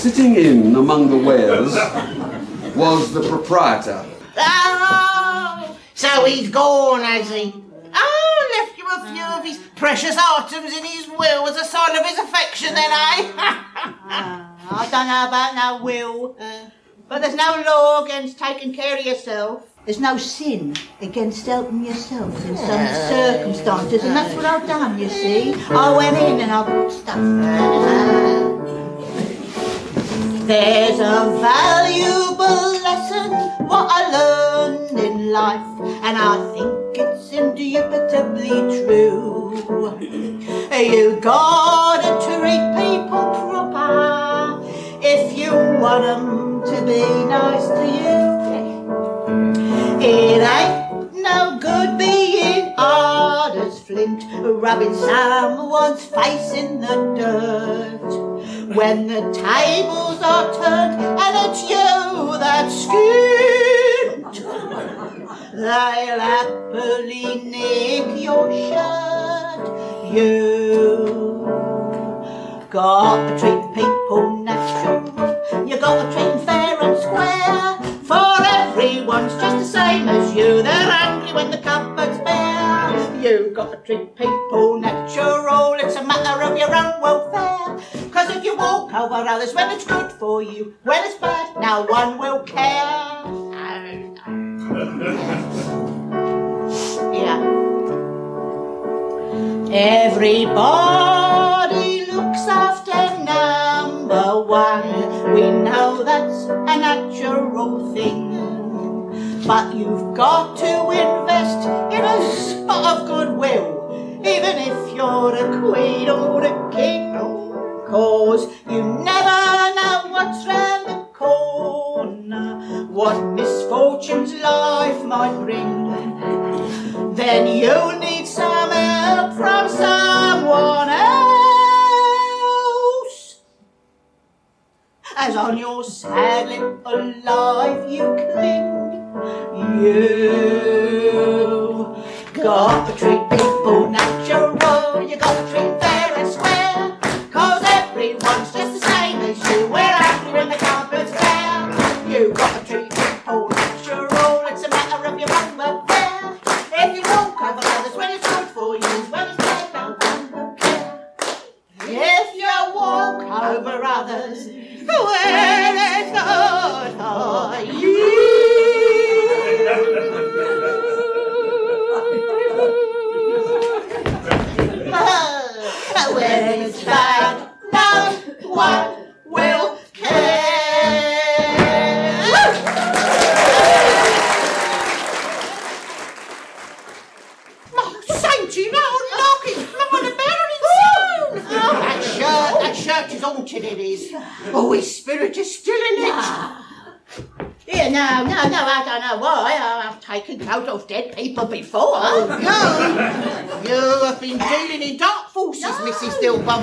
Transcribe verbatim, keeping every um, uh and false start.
Sitting in among the wares was the proprietor. Oh, so he's gone, has he? Oh, left you a few of his precious items in his will as a sign of his affection then, eh? I don't know about no will, uh, but there's no law against taking care of yourself. There's no sin against helping yourself in some circumstances, and that's what I've done, you see. I went in and I bought stuff. There's a valuable lesson what I learned in life, and I think it's indubitably true. You gotta treat people proper if you want them to be nice to you. It ain't no good being hard as flint, rubbing someone's face in the dirt. When the tables are turned and it's you that's skint, they'll happily nick your shirt. You gotta treat people natural, you gotta treat them fair and square, for everyone's just the same as you. They're angry when the cupboard's bare. You gotta treat people natural, it's a matter of your own welfare. Cause if you walk over others when it's good for you, when it's bad, no one will care. Yeah. Everybody looks after number one. We know that's a natural thing. But you've got to invest in a spot of goodwill, even if you're the queen or the king. Cause you never know what's round the corner, what misfortunes life might bring. Then you'll need some help from someone else, as on your sad little life you cling. You got to treat people natural, you got to treat fair and square, cause everyone's just the same as you. We're angry when the carpet's bare. You got to treat people natural, it's a matter of your own welfare. If you walk over others when it's good for you, when it's bad, no one will care. If you walk over others when it's good for you, when it's bad, no one will care. Oh, Sainty, no, look, it's flying about on its own. Oh, that shirt, that shirt is haunted, it is. Oh, his spirit is still in it. Yeah, no, no, no, I don't know why. I've taken coat off dead people before. Oh, you? You have been dealing in dark forces, no. Missus Dilbum.